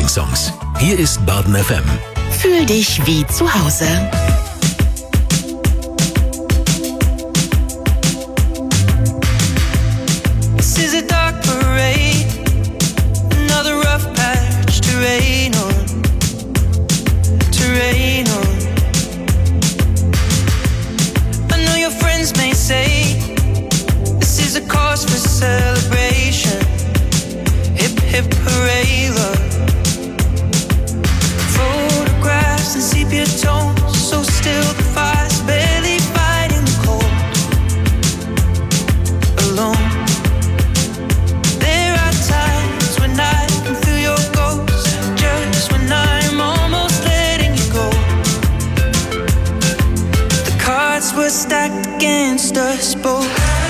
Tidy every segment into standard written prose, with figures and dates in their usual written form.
Lieblingssongs. Hier ist Baden FM. Fühl dich wie zu Hause. This is a dark parade, another rough patch to rain on, to rain on. I know your friends may say this is a cause for celebration. Hip hip hooray, love. Photographs and sepia tones, so still the fire's barely fighting the cold. Alone. There are times when I can feel your ghost, just when I'm almost letting you go. The cards were stacked against us both.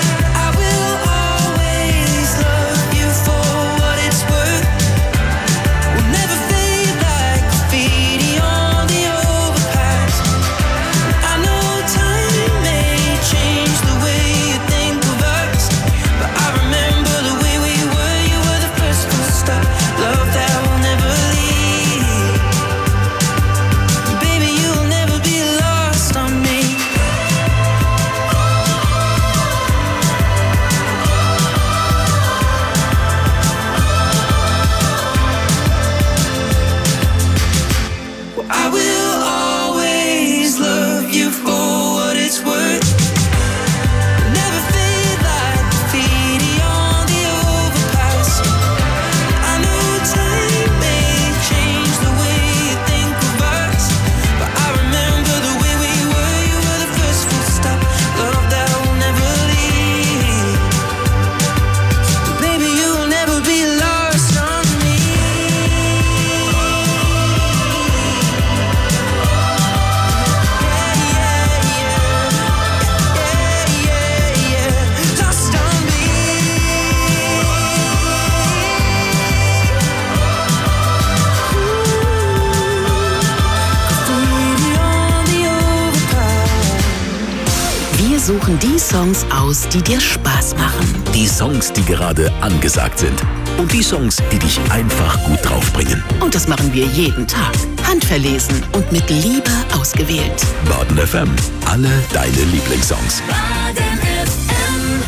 Suchen die Songs aus, die dir Spaß machen. Die Songs, die gerade angesagt sind. Und die Songs, die dich einfach gut draufbringen. Und das machen wir jeden Tag. Handverlesen und mit Liebe ausgewählt. Baden FM. Alle deine Lieblingssongs. Baden FM.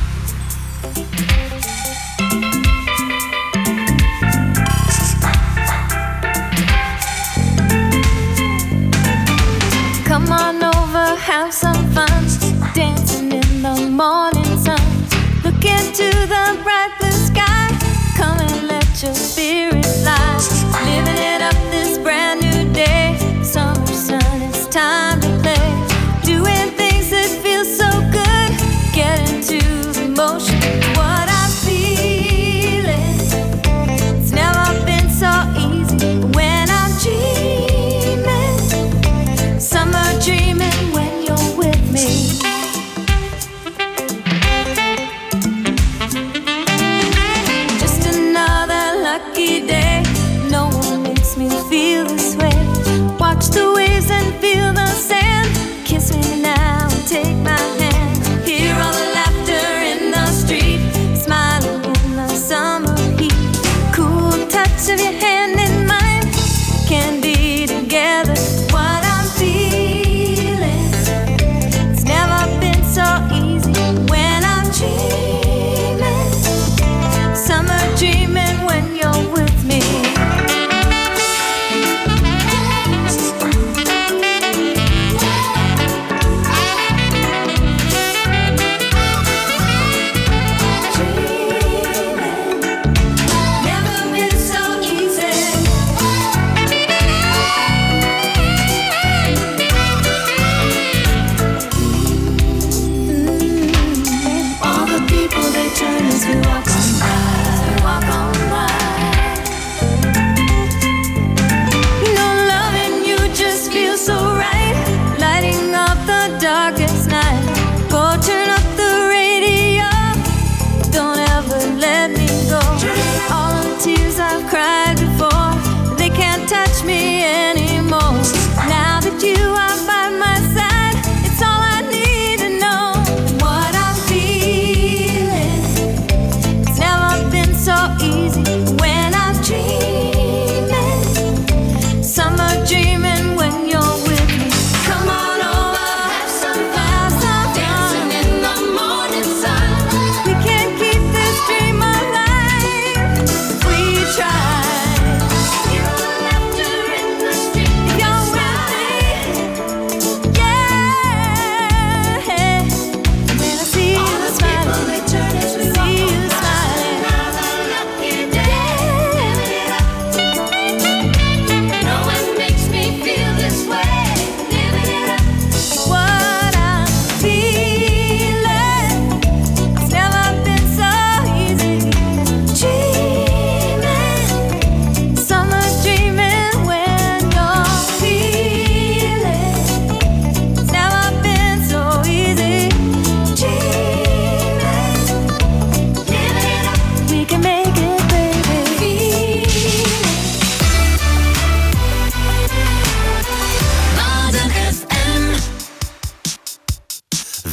Come on over, have some fun. Dancing in the morning sun. Look into the bright blue sky. Come and let your spirit fly. Living it up this brand new day. Summer sun, it's time to play. Doing things that feel so good.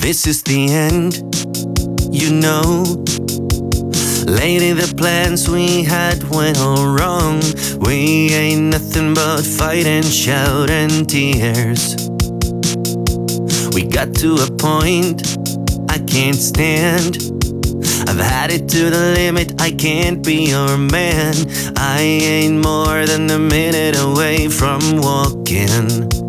this is the end, you know. Lately the plans we had went all wrong. We ain't nothing but fight and shout and tears. We got to a point I can't stand. I've had it to the limit, I can't be your man. I ain't more than a minute away from walking.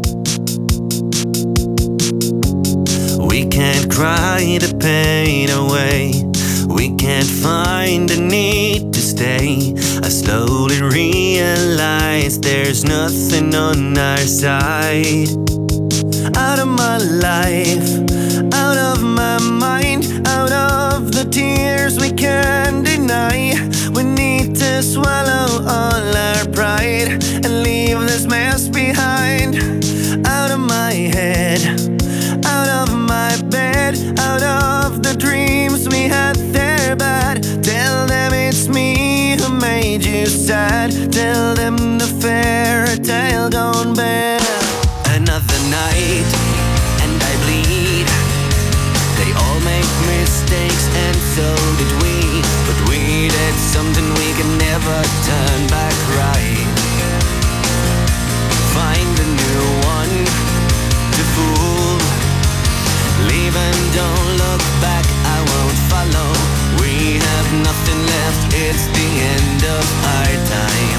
We can't cry the pain away. We can't find the need to stay. I slowly realize there's nothing on our side. Out of my life, out of my mind, out of the tears we can't deny. We need to swallow all our pride and leave this mess behind. Out of my head, out of my bed, out of the dreams we had there bad. Tell them it's me who made you sad. Tell them the fairy tale gone bad. Another night and I bleed. They all make mistakes and so did we. But we did something we can never turn back right. Find a new one to fool. Leave and don't look back, I won't follow. We have nothing left, it's the end of our time.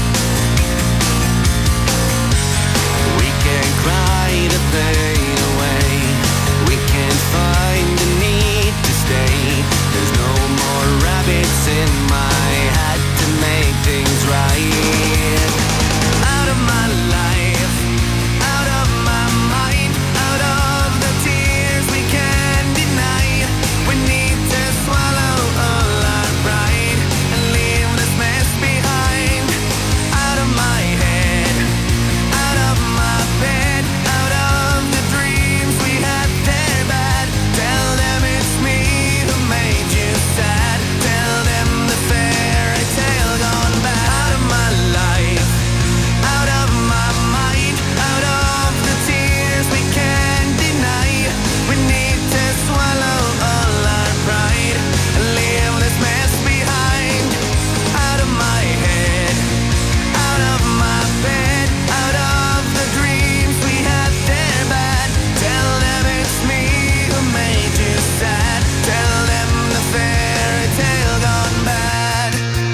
We can't cry the pain away. We can't find the need to stay. There's no more rabbits in my hat to make things right. Out of my life, out of my mind, out of the tears we can't deny. We need to swallow all our pride and leave this mess behind. Out of my head, out of my bed, out of the dreams we had there bad. Tell them it's me who made you sad. Tell them the fairy tale gone bad. Out of my life, out of my mind, out of the tears we can't deny. We need to swallow all our pride and leave this mess behind. Out of my head, out of my bed, out of the dreams we had there bad. Tell them it's me who made you sad. Tell them the fairy tale gone bad.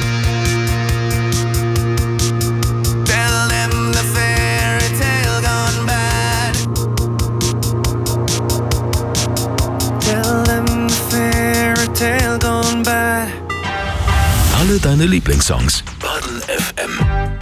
Tell them the fairy tale gone bad. Tell them the fairy tale gone bad. Alle deine Lieblingssongs. Baden FM.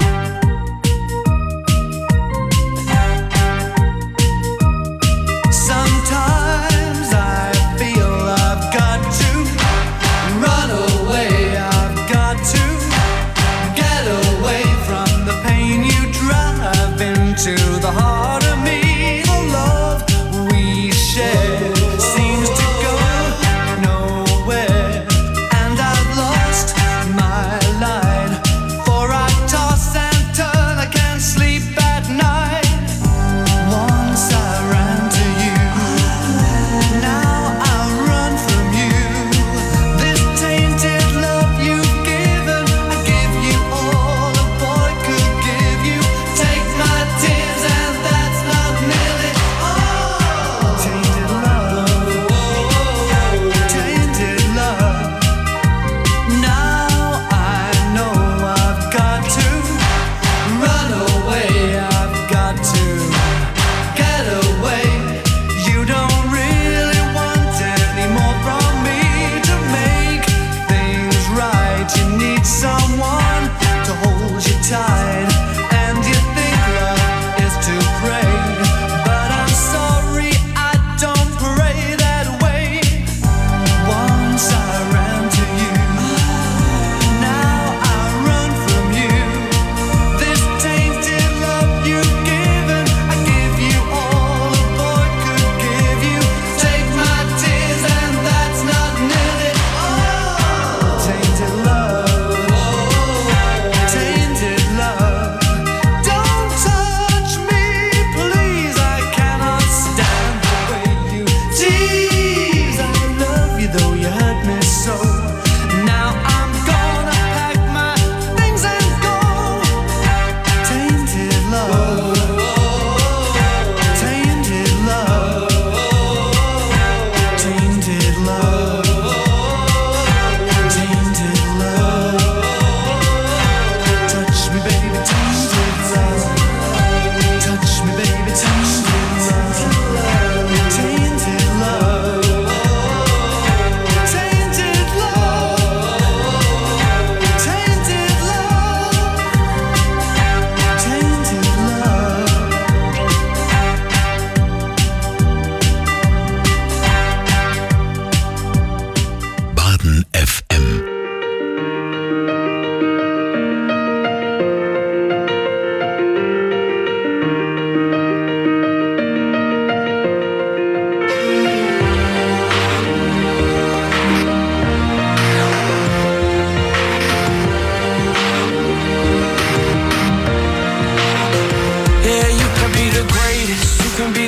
Sometimes I feel I've got to run away. I've got to get away from the pain you drive into the heart of me. The love we share seems to go nowhere, and I've lost my line, for I toss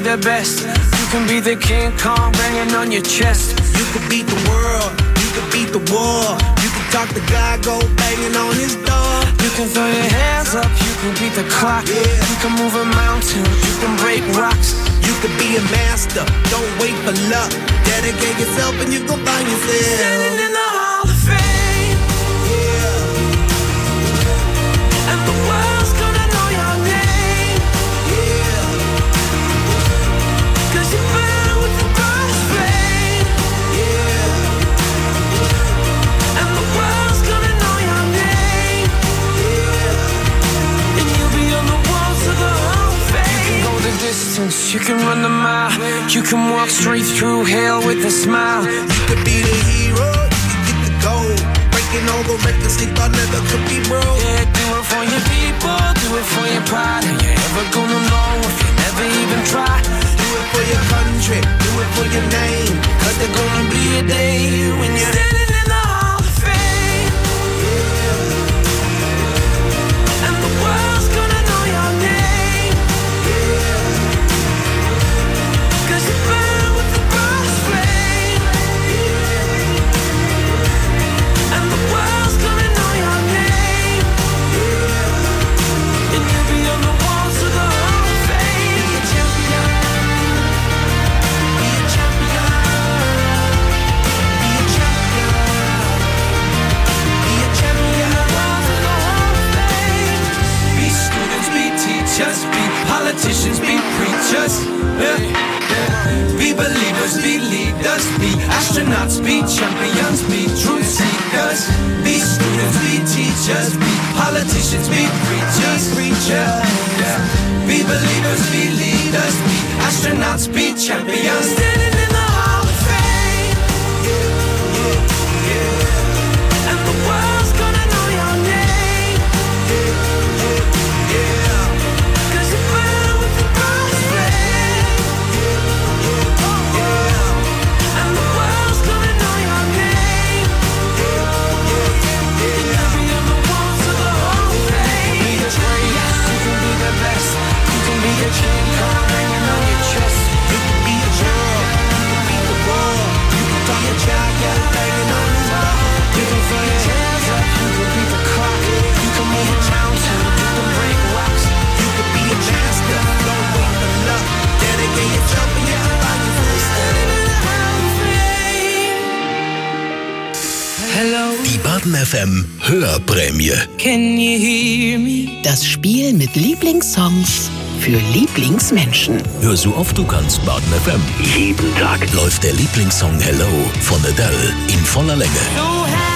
the best. You can be the King Kong banging on your chest. You could beat the world, you could beat the war. You can talk to God, go banging on his door. You can throw your hands up, you can beat the clock. You can move a mountain, you can break rocks. You could be a master, don't wait for luck. Dedicate yourself and you gon' find yourself standing in the Hall of Fame. And the world's gonna know your name. Cause you burn with the brightest flame. And the world's gonna know your name. And you'll be on the walls of the Hall of Fame. You can go the distance, you can run the mile. You can walk straight through hell with a smile. You could be the hero, you can get the gold. Breaking all the records they thought never could be broke. Yeah, do it for your people, do it for your pride. And you're ever gonna know if you never even try. Do it for your country, do it for your name. Cause there's gonna be a day when you're standing in the Hall of Fame. And the world's gonna know your name. Cause you burn with the brightest flame. And the world's gonna know your name. And you'll be on the walls of the Hall of Fame. Be a champion. Be a champion. Be a champion. Be a champion. Walls of the Hall of Fame. Be students, be teachers, be politicians, be preachers. Be believers, be leaders, be astronauts, be champions, be truth seekers. Be students, be teachers, be politicians, be preachers. Be believers, be leaders, be astronauts, be champions. Standing in the Hall of Fame. And the world's gonna know your name. Cause you burn with the brightest flame. And the world's gonna know your name. And you'll be on the walls of the Hall of Fame. You can be the greatest, you can be the best. You can be the King Kong hanging on your chest. You can be a girl, you can beat the world. You can talk a child, banging on his door. You can throw your hands up, you can beat the clock. You can move a mountain, you can break rocks. You could be a master, don't wait for luck. Dedicate yourself and you can find yourself Standing in the Hall of Fame. Hello, Die Baden FM Hörprämie. can you hear me? Das Spiel mit Lieblingssongs für Lieblingsmenschen. Hör so oft du kannst Baden FM. Jeden Tag läuft der Lieblingssong Hello von Adele in voller Länge. So